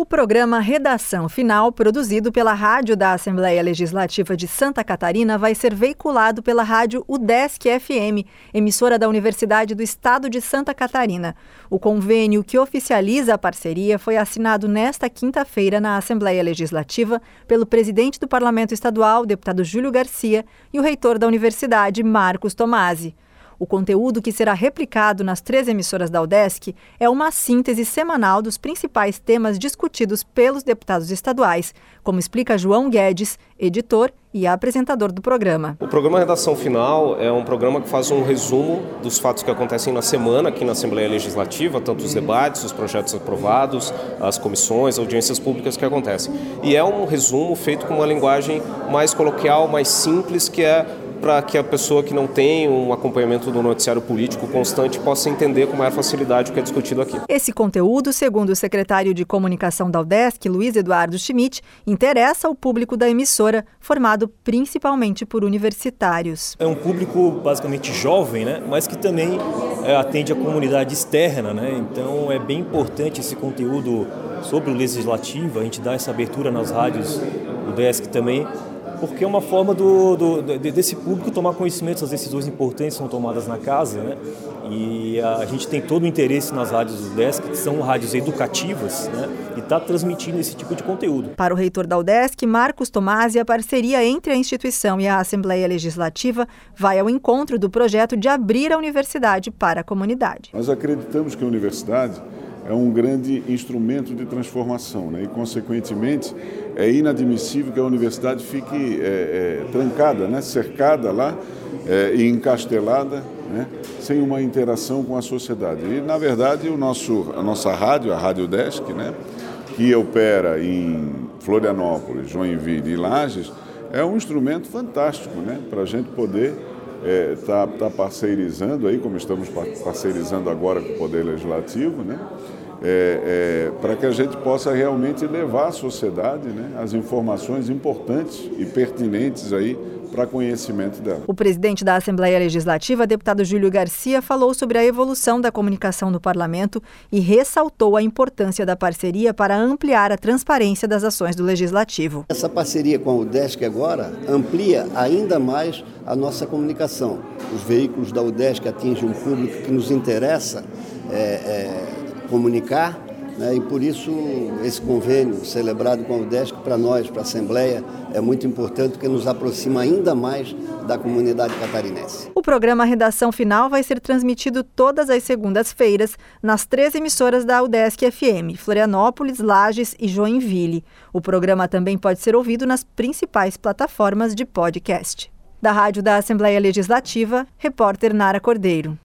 O programa Redação Final, produzido pela Rádio da Assembleia Legislativa de Santa Catarina, vai ser veiculado pela rádio UDESC-FM, emissora da Universidade do Estado de Santa Catarina. O convênio que oficializa a parceria foi assinado nesta quinta-feira na Assembleia Legislativa pelo presidente do Parlamento Estadual, deputado Júlio Garcia, e o reitor da universidade, Marcos Tomasi. O conteúdo que será replicado nas 3 emissoras da UDESC é uma síntese semanal dos principais temas discutidos pelos deputados estaduais, como explica João Guedes, editor e apresentador do programa. O programa Redação Final é um programa que faz um resumo dos fatos que acontecem na semana aqui na Assembleia Legislativa, tanto os debates, os projetos aprovados, as comissões, audiências públicas que acontecem. E é um resumo feito com uma linguagem mais coloquial, mais simples, que é para que a pessoa que não tem um acompanhamento do noticiário político constante possa entender com maior facilidade o que é discutido aqui. Esse conteúdo, segundo o secretário de Comunicação da UDESC, Luiz Eduardo Schmidt, interessa ao público da emissora, formado principalmente por universitários. É um público basicamente jovem, né? Mas que também atende a comunidade externa, né? Então é bem importante esse conteúdo sobre o legislativo, a gente dá essa abertura nas rádios UDESC também, porque é uma forma desse público tomar conhecimento das decisões importantes que são tomadas na casa, né? E a gente tem todo o interesse nas rádios do UDESC, que são rádios educativas, né? E está transmitindo esse tipo de conteúdo. Para o reitor da UDESC, Marcos Tomasi, a parceria entre a instituição e a Assembleia Legislativa vai ao encontro do projeto de abrir a universidade para a comunidade. Nós acreditamos que a universidade é um grande instrumento de transformação, né? E, consequentemente, é inadmissível que a universidade fique trancada, né? Cercada lá e encastelada, né? Sem uma interação com a sociedade. E, na verdade, a nossa rádio, a Rádio UDESC, né? Que opera em Florianópolis, Joinville e Lages, é um instrumento fantástico, né? Para a gente poder tá parceirizando aí, como estamos parceirizando agora com o Poder Legislativo, né? Para que a gente possa realmente levar à sociedade, né, as informações importantes e pertinentes aí para conhecimento dela. O presidente da Assembleia Legislativa, deputado Júlio Garcia, falou sobre a evolução da comunicação no parlamento e ressaltou a importância da parceria para ampliar a transparência das ações do Legislativo. Essa parceria com a UDESC agora amplia ainda mais a nossa comunicação. Os veículos da UDESC atingem um público que nos interessa comunicar, né? E por isso esse convênio celebrado com a UDESC para nós, para a Assembleia, é muito importante porque nos aproxima ainda mais da comunidade catarinense. O programa Redação Final vai ser transmitido todas as segundas-feiras nas 3 emissoras da UDESC-FM, Florianópolis, Lages e Joinville. O programa também pode ser ouvido nas principais plataformas de podcast. Da Rádio da Assembleia Legislativa, repórter Nara Cordeiro.